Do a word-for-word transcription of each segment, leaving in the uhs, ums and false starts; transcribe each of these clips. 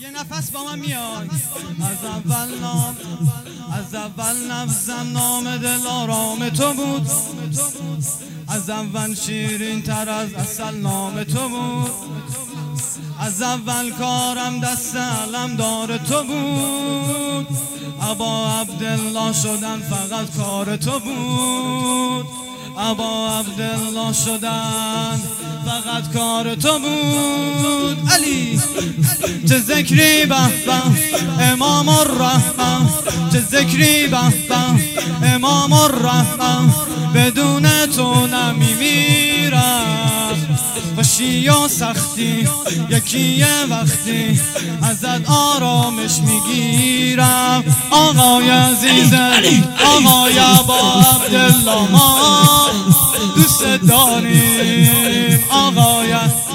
یه نفس با من میاد. از اول نام از اول نفسم نام دل آرام تو بود، از اول شیرین تر از عسل نام تو بود، از اول کارم دست علمدار تو بود، ابا عبدالله شدن فقط کار تو بود، ابا عبدالله شدن فقط کار تو بود. علی چه ذکری به به امام الرحمن، چه ذکری به به امام الرحمن، بدون تو نمیمیرم. خوشی و سختی یکیه وقتی ازت آرامش میگیرم. آقای عزیزم آقای ابا عبدالله ما دوست داریم. آقای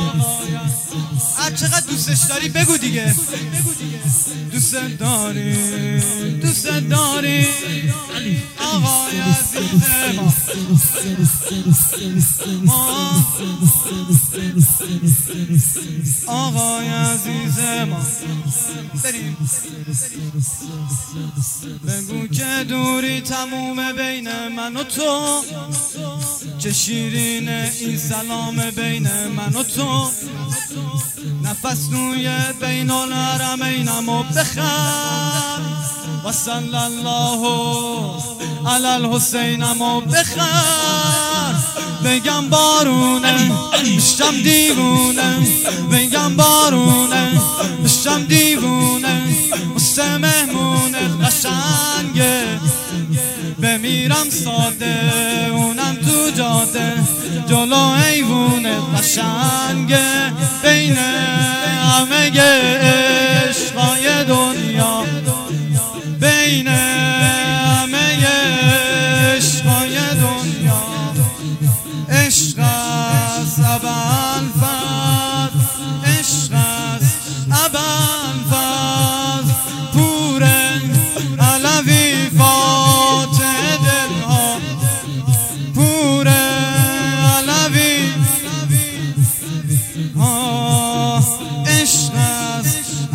چقدر دوستش داری بگو دیگه. دوست داریم دوست داریم آقای عزیز ما، آقای عزیز ما. بریم بگو که دوری تموم بین من و تو، چه شیرین این سلام بین من و تو. نفس روی بین الحرمینمو بخر و صلی الله علی الحسینمو بخر. بگم بارونه بشم دیوونه، بگم بارونه بشم دیوونه، واسه مهمونت قشنگه بمیرم ساده اونم تو جاده، جلو ایوونت قشنگه بین همه عشقای دنیا، بین همه عشقای دنیا. عشق است ابوالفضل، عشق است ابوالفضل، پور علوی فاتح دلها، پور علوی. عشق است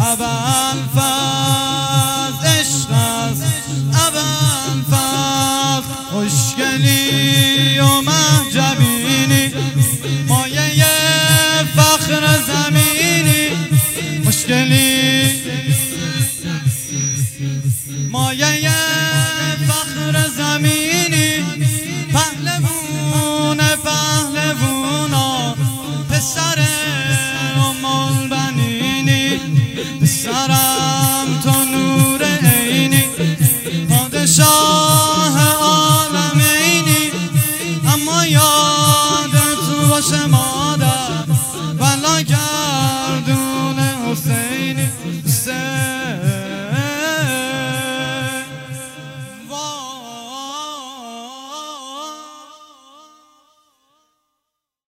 ابوالفضل، عشق است ابوالفضل، خوشگلی و محجبینی مایه فخر زمینی، خوشگلی